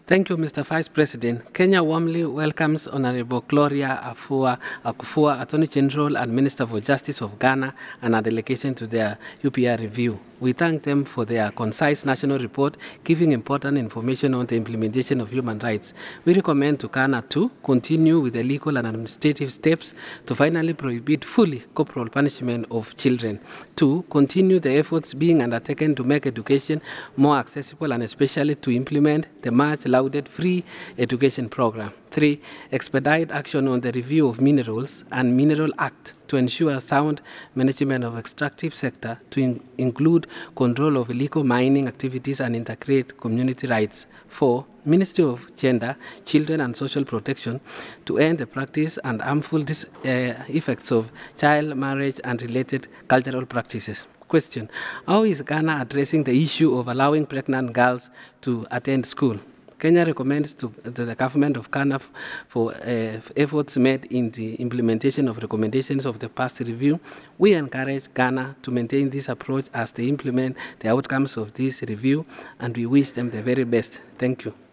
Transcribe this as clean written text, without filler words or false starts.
Thank you, Mr. Vice President. Kenya warmly welcomes Honorable Gloria Akufua, Attorney General and Minister for Justice of Ghana, and our delegation to their UPR review. We thank them for their concise national report, giving important information on the implementation of human rights. We recommend to Ghana to continue with the legal and administrative steps to finally prohibit fully corporal punishment of children. 2. Continue the efforts being undertaken to make education more accessible and especially to implement the much lauded free education program. 3. Expedite action on the review of Minerals and Mineral Act to ensure sound management of extractive sector to include control of illegal mining activities and integrate community rights. 4. Ministry of Gender, Children and Social Protection to end the practice and harmful effects of child marriage and related cultural practices. Question: how is Ghana addressing the issue of allowing pregnant girls to attend school? Kenya recommends to the government of Ghana for efforts made in the implementation of recommendations of the past review. We encourage Ghana to maintain this approach as they implement the outcomes of this review, and we wish them the very best. Thank you.